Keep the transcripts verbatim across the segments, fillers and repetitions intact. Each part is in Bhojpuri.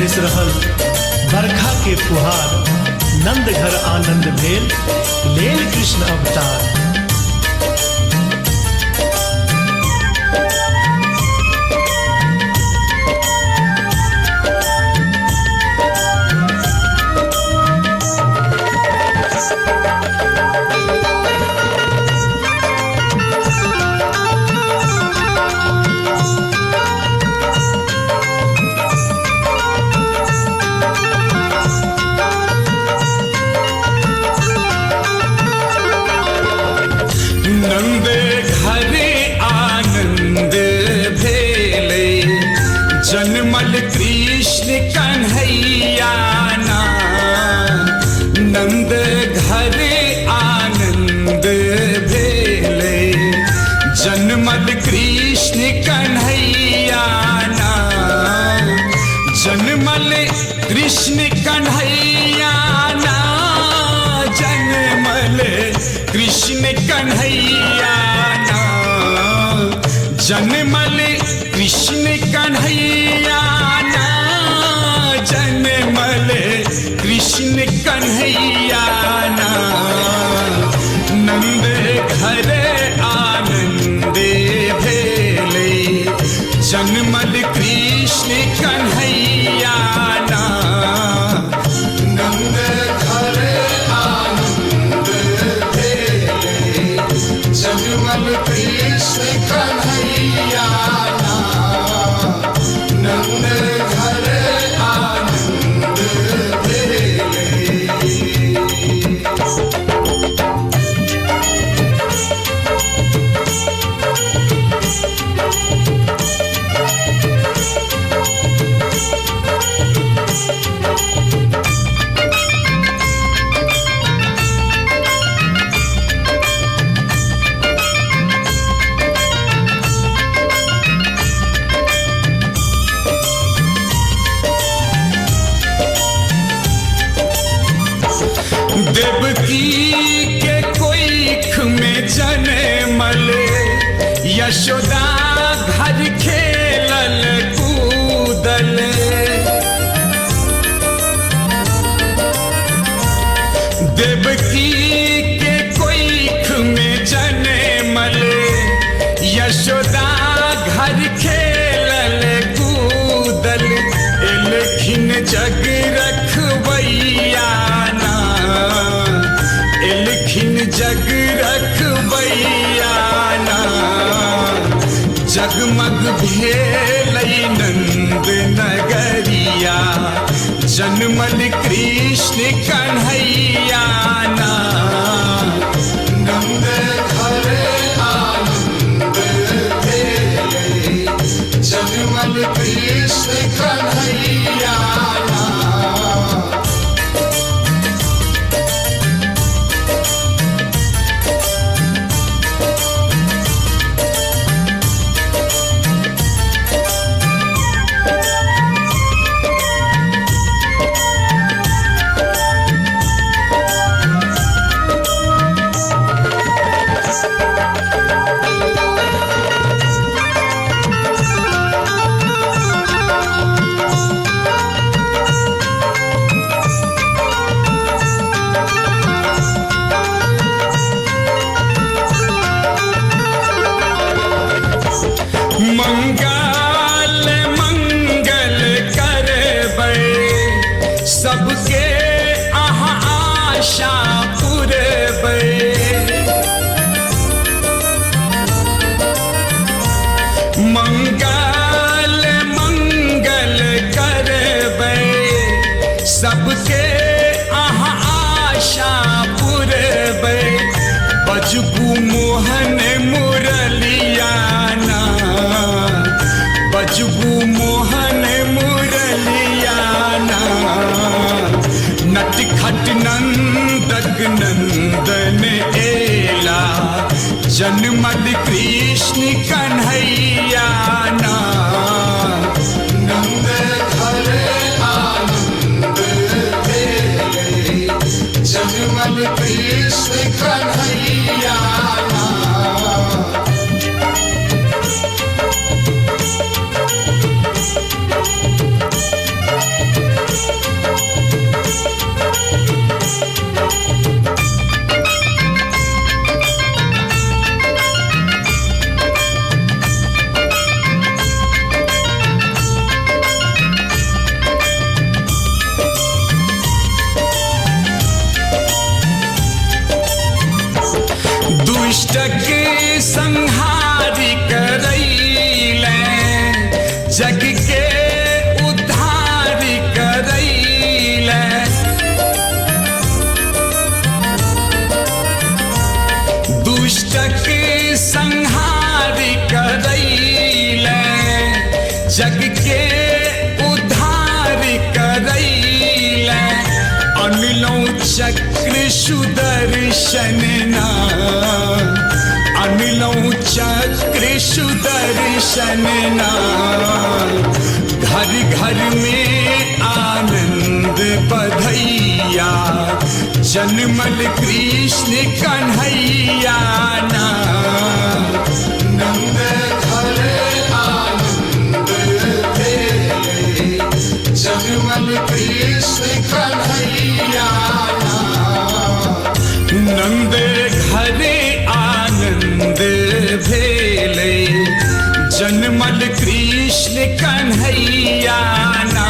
बरस रहल बरखा के फुहार, नंद घर आनंद भेल लेल कृष्ण अवतार। नंद घरे आनंद भेले, जन्मल कृष्ण कन्हैया ना। नंद घरे आनंद भेले, जन्मल कृष्ण कन्हैया ना। जन्मल कृष्ण कन्हैया ना, जन्मल कृष्ण कन्हैया ना। जन्मल कृष्ण कन्हैया ना, जन्मल कृष्ण कन्हैया ना। नंद घरे आनंद भेले, जन्मल कृष्ण कन्हैया ना। नंद घरे आनंद भेले, जन्मल कृष्ण कन्हैया ना। नंद घरे आनंद भेले। देवकी के कोइख में जन्मल, यशोदा घर खेलल कूदल। देवकी के कोइख में जन्मल, यशोदा घर खेलल कूदल। एलखिन जग रखवैया ना, एलखिन जग रखवैया ना। जगमग भेलै नंद नगरिया, जन्मल कृष्ण कन्हैया ना। नंद घरे आनंद भेले, जन्मल कृष्ण कन्हैया ना। मंगल मंगल करबै, सबके अहाँ आशा पुरबै। मंगल मंगल करबै, सबके अहाँ आशा पुरबै। बजबू मोहन मुरलिया ना, बजबू मोहन मुरलिया ना। नटखट नंदक नंदन एला, जन्मल कृष्ण कन्हैया ना। नंद घरे आनंद भेले, जन्मल कृष्ण कन्हैया ना। संहारी करैले जग के उद्धारी करैले दुष्टक संहारी करैले जग के उद्धारी करैले अनलौ चक्र सुदर्शन ना अनलौ चक्र सुदर्शन ना घर घर में आनंद बधैया जन्मल कृष्ण कन्हैया ना नंद घर आनंद भेले जन्मल कृष्ण कन्हैया ना नंद घरे आनंद भेले जन्मल कृष्ण कन्हैया ना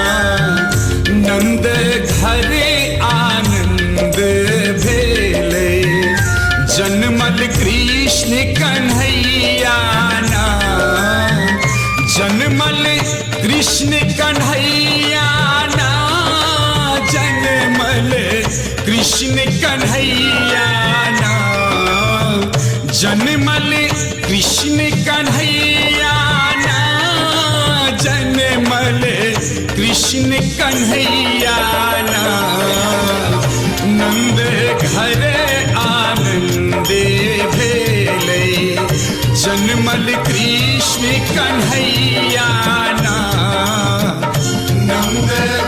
नंद घरे आनंद भेले जन्मल कृष्ण कन्हैया ना जन्मल कृष्ण कन्हैया ना जन्मल कृष्ण कन्हैया ना जन्मल कृष्ण कन्हैया ना जन्मल कृष्ण कन्हैया ना नंद घरे आनंद भेले जन्मल कृष्ण कन्हैया ना नंद